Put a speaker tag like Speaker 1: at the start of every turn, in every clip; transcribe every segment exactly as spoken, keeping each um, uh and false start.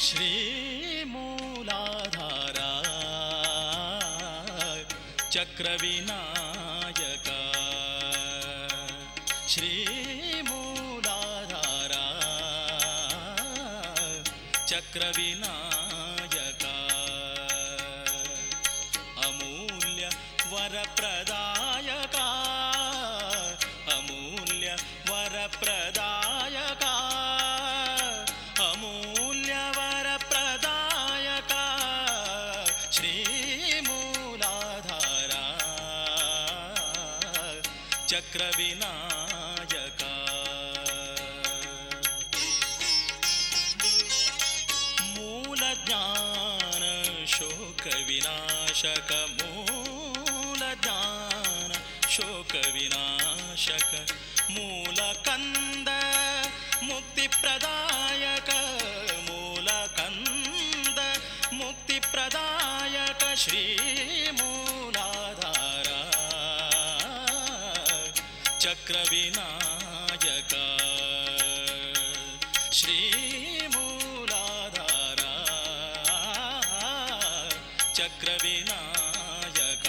Speaker 1: ಶ್ರೀಮೂಲಾಧಾರ ಚಕ್ರವಿನಾಯಕ ಶ್ರೀಮೂಲಾಧಾರ ಚಕ್ರವಿನಾಯಕ ಅಮೂಲ್ಯ ವರಪ್ರದಾಯಕ ಅಮೂಲ್ಯ ವರಪ್ರದಾಯಕ ಅಮೂಲ್ಯ ವರಪ್ರದಾಯಕ ಶ್ರೀಮೂಲಾಧಾರ ಚಕ್ರವಿನಾಯಕ ಮೂಲಜ್ಞಾನ ಶೋಕ ವಿನಾಶಕ ಮೂಲಜ್ಞಾನ ಶೋಕ ವಿನಾಶಕ ಮೂಲಕಂದ ಮುಕ್ತಿಪ್ರದಾಯಕ ಮೂಲಕಂದ ಮುಕ್ತಿಪ್ರದಾಯಕ ಶ್ರೀಮೂಲಾಧಾರ ಚಕ್ರವಿನಾಯಕ ಶ್ರೀಮೂಲಾಧಾರ ಚಕ್ರವಿನಾಯಕ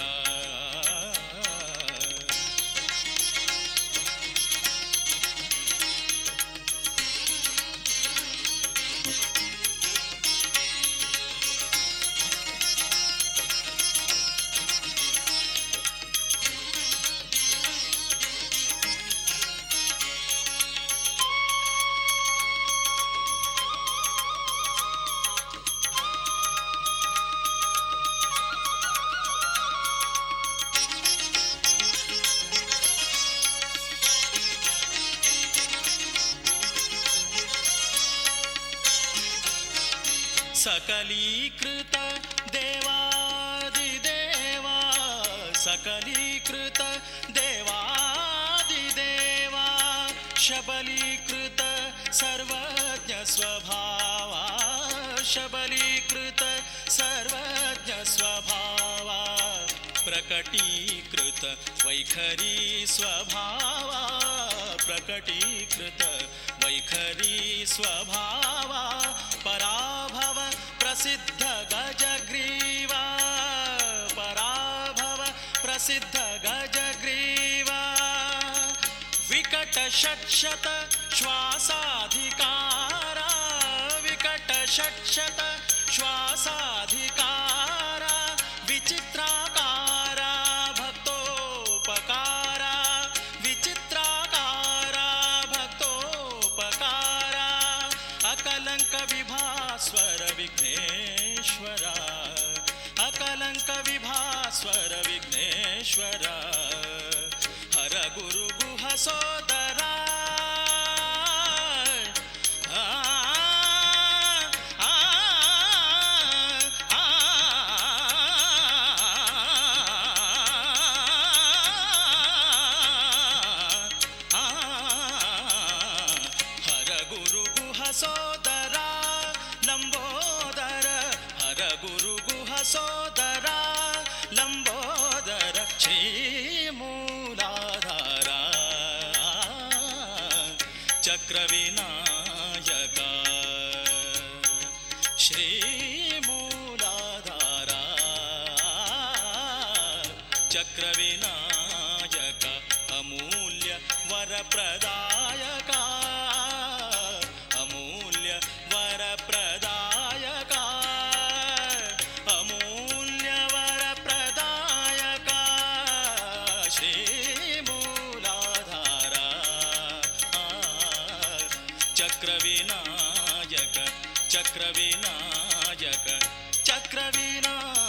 Speaker 1: सकलीकृत देवादिदेवा सकलीकृत देवादिदेवा शबलीकृत सर्वज्ञ स्वभावा शबलीकृत सर्वज्ञ स्वभावा प्रकटीकृत वैखरी स्वभावा प्रकटीकृत वैखरी स्वभावा पराभव प्रसिद्ध गजग्रीवा पराभव प्रसिद्ध गजग्रीवा विकट षट्शत श्वासाधिकारा विकट षट्शत श्वासाधिकारा विचित्राकारा भक्तोपकारा विचित्राकारा भक्तोपकारा अकलंक विभास्वर विघ्नेश्वरा अकलंक विभास्वर विघ्नेश्वरा हर गुरु गुह सोदरा ಸೋದರ ಲಂಬೋದರ ಶ್ರೀಮೂಲಾಧಾರ ಚಕ್ರವಿನಾಯಕ ಶ್ರೀಮೂಲಾಧಾರ ಚಕ್ರವಿನಾಯಕ ಅಮೂಲ್ಯ ವರಪ್ರದಾಯಕ ಅಮೂಲ್ಯ ವರಪ್ರದಾಯಕ ಚಕ್ರವಿನಾಯಕ ಚಕ್ರವಿನಾಯಕ ಚಕ್ರವಿನಾಯಕ